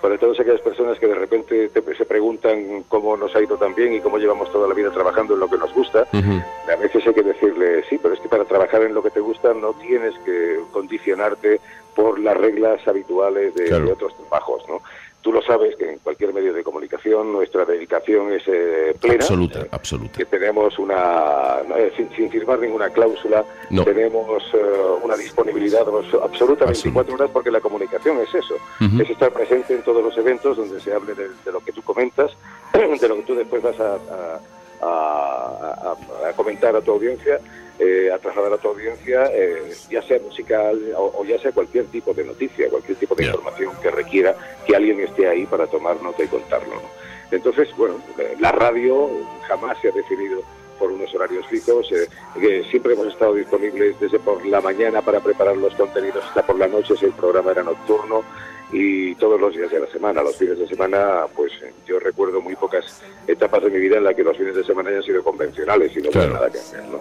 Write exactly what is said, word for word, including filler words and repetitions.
para todas aquellas personas que de repente te, se preguntan cómo nos ha ido tan bien y cómo llevamos toda la vida trabajando en lo que nos gusta. Uh-huh. A veces hay que decirle, sí, pero es que para trabajar en lo que te gusta no tienes que condicionarte por las reglas habituales de, claro. de otros trabajos, ¿no? Tú lo sabes que en cualquier medio de comunicación nuestra dedicación es eh, plena. Absoluta, eh, absoluta. Que tenemos una, eh, sin, sin firmar ninguna cláusula, no. tenemos eh, una disponibilidad absoluta veinticuatro horas, porque la comunicación es eso. Uh-huh. Es estar presente en todos los eventos donde se hable de, de lo que tú comentas, de lo que tú después vas a, a, a, a, a comentar a tu audiencia. Eh, a trasladar a tu audiencia, eh, ya sea musical o, o ya sea cualquier tipo de noticia, cualquier tipo de yeah. información que requiera que alguien esté ahí para tomar nota y contarlo, ¿no? Entonces, bueno, la radio jamás se ha definido por unos horarios fijos, eh, que siempre hemos estado disponibles desde por la mañana para preparar los contenidos hasta por la noche si el programa era nocturno, y todos los días de la semana. Los fines de semana, pues yo recuerdo muy pocas etapas de mi vida en las que los fines de semana hayan sido convencionales y no claro. tiene nada que hacer, ¿no?